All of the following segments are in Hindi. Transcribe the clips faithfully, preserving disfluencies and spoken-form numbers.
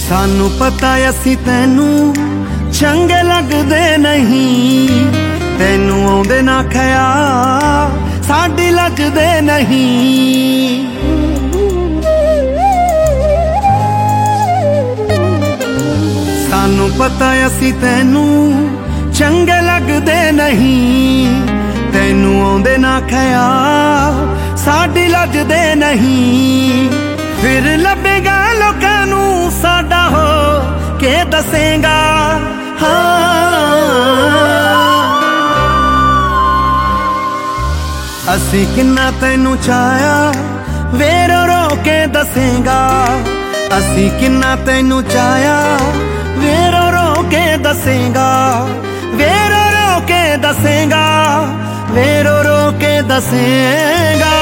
सानू पता असी तैनू चंगे लगदे नहीं, तैनू आउंदे ना ख्याल साडी लजदे नहीं। सानू पता असी तैनू चंगे लगदे नहीं, तैनू आउंदे ना ख्याल साडी लजदे नहीं। फिर लभेगा लोकां नू साडा हो के दसेगा। हाँ असी किन्ना तैनू चाया वे रो रो के दसेगा। असी किन्ना तैनू चाया वे रो रो के दसेगा। वे रो रो के दसेगा, वे रो रो के दसेगा।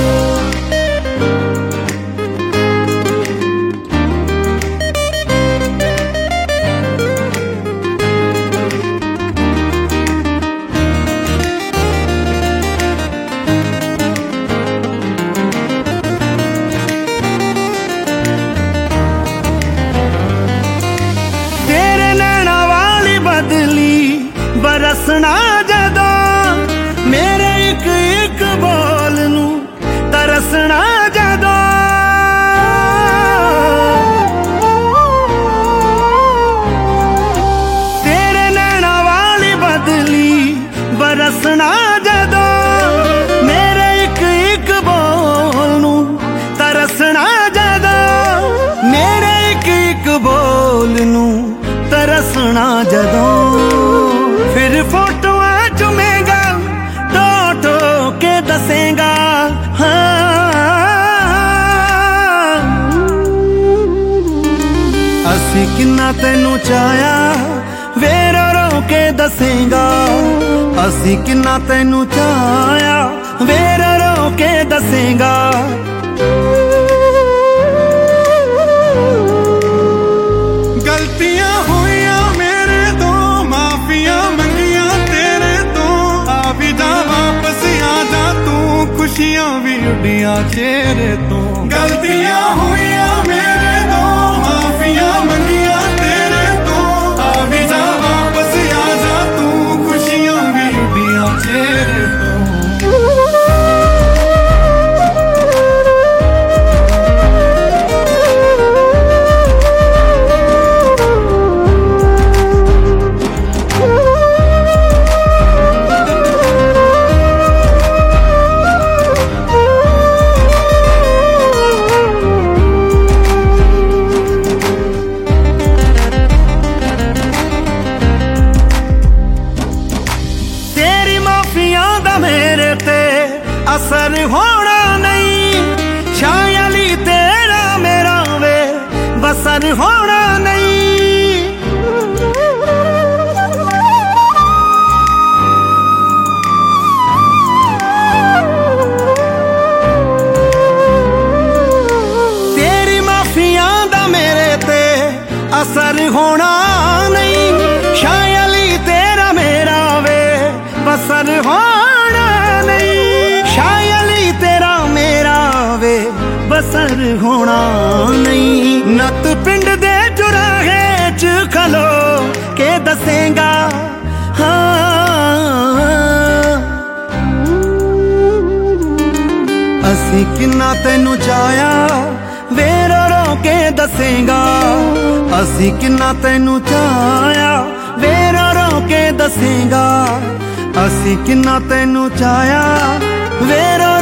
बरसना जदों मेरे एक एक बोल नू तरसना जदों। तेरे नैना वाली बदली बरसना जदों मेरे एक एक बोल नू तरसना जदों। मेरे एक एक बोल नू तरसना जदों। फिर फोटो चुमेगा टो टो के दसेगा। हाँ असी किन्ना तैनू चाया वे रो रो के दसेगा। असी किन्ना तैनू चाया वे रो रो के दसेगा। गलतियां हुईया मेरे तो माफिया मंगिया तेरे तो। आ भी जा वापस आ जा तू खुशियां भी उड़िया चेहरे तो। गलतियां हुईया मेरे तो माफिया मंगिया तेरे तो। आ भी जा वापस आ जा तू खुशियां भी उड़िया चेहरे तो। असर होना नहीं शायली तेरा मेरा वे बसर होना नहीं। तेरी माफिया दा मेरे ते असर होना नहीं शायली तेरा मेरा वे बसर होना नहीं। शायली तेरा मेरा वे बसर होना नहीं। नत पिंड दे चुराहे च खलो के दसेगा। हाँ असी किन्ना तैनू चाया वे रो रो के दसेगा। असी किन्ना तैनू चाया वे रो रो के दसेगा। असी किन्ना तैनू चाया वे रो